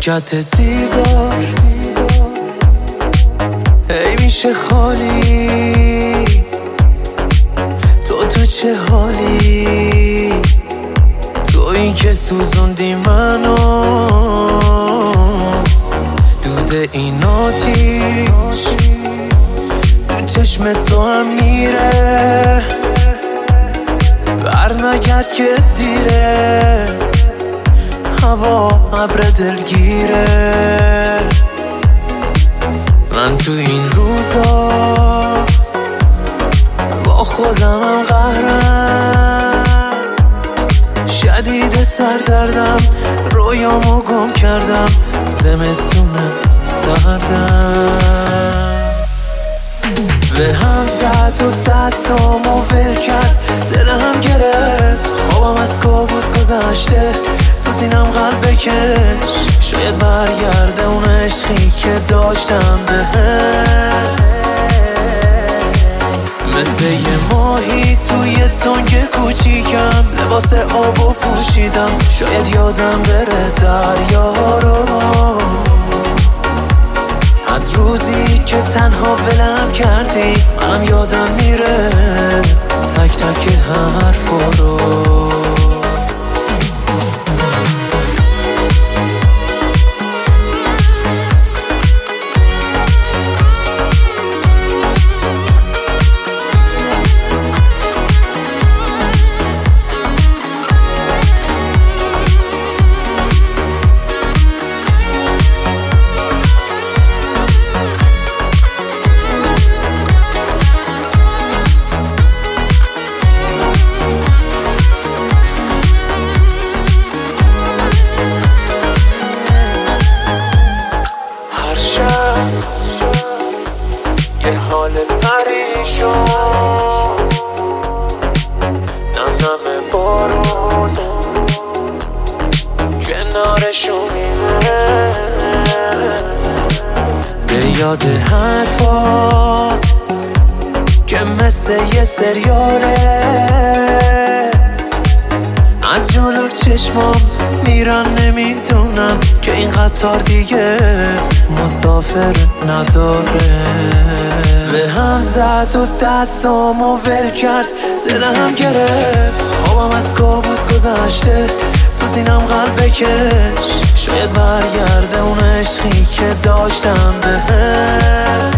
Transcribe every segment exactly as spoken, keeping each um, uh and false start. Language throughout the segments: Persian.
پاکت سیگار هی میشه خالی، تو تو چه حالی؟ تویی که سوزوندی منو، دود این آتیش تو چشم تو هم میره، بر نگرد که دیره، هوا ابر دلگیره. من تو این روزا با خودمم قهرم، شدید سردردم، رویامو گم کردم، زمستونم سردم. به هم زد و دستامو ول کرد، دلم گرفت، خوابم از کابوس گذشته، تو سینم قلب بکش، شاید برگرده اون عشقی که داشتم بهت. مثل یه ماهی توی تنگ کوچیکم، لباس آبو پوشیدم، شاید یادم بره دریا رو، از روزی که تنها ولم کردی، منم یادم میره تک تک حرفا رو. یه حال پریشون، نم نم بارون کنارشون میره، به یاد حرفات که مثل یه سریاله، از جلو چشمام میرن، نمیدونم که این قطار دیگه مسافر نداره. به هم زد و دستامو ول کرد، دلم گرفت، خوابم از کابوس گذشته، تو سینم قلب بکش، شاید برگرده اون عشقی که داشتم بهت.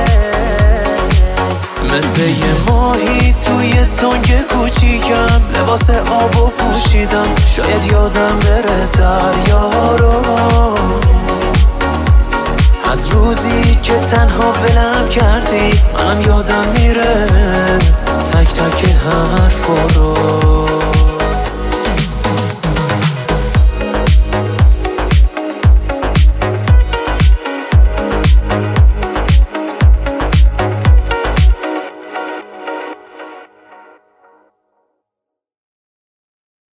مثل یه ماهی توی تنگ کوچیکم، لباس آبو پوشیدم، شاید یادم بره دریا رو، از روزی که تنها ولم کردی، منم یادم میره تک تک حرفا رو.